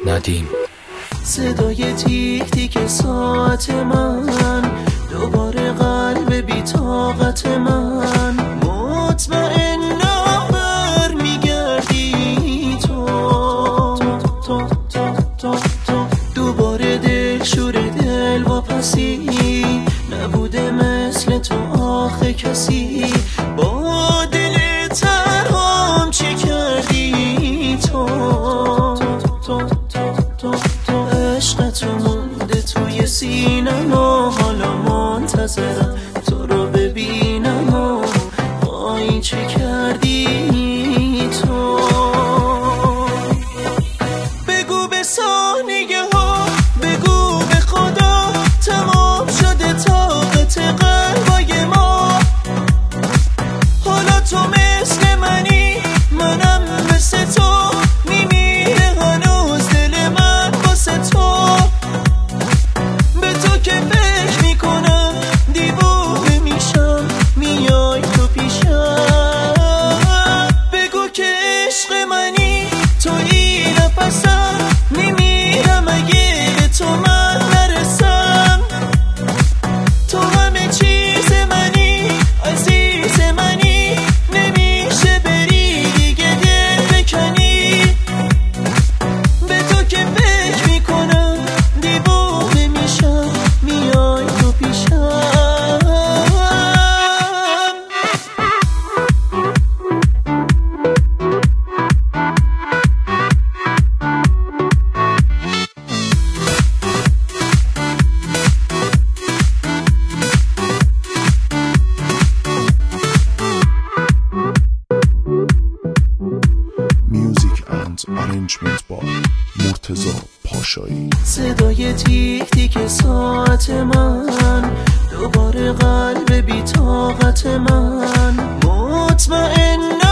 ندیم. صدای تیک تیک ساعت من، دوباره قلب بی طاقت من، مطمئنا برمیگردی تو. دوباره دلشور دل واپسی، نبوده مثل تو آخه کسی. با دل ترام چی کردی تو؟ عشق تو مونده توی سینم و حالا منتظرم تو رو ببینم و با این چه کردی تو؟ بگو به ثانیه ها، بگو به خدا تمام شده طاقت قلبای ما. حالا تو مثل منی، منم مثل تو، میمیره هنوز دل من واسه تو. به تو که فکر میکنم دیوونه میشم، میای تو پیشم. بگو که عشق منی، تویی نفسم، میمیرم اگه به تو من نرسم. تو همه چیز منی، عزیز منی، نمیشه بری دیگه دل بکنی. به تو که فکر میکنم دیوونه میشم، میای تو پیشم. Music and arrangement by مرتضی پاشایی. صدای تیک تیک ساعت من، دوباره قلب بی طاقت من، مطمئنا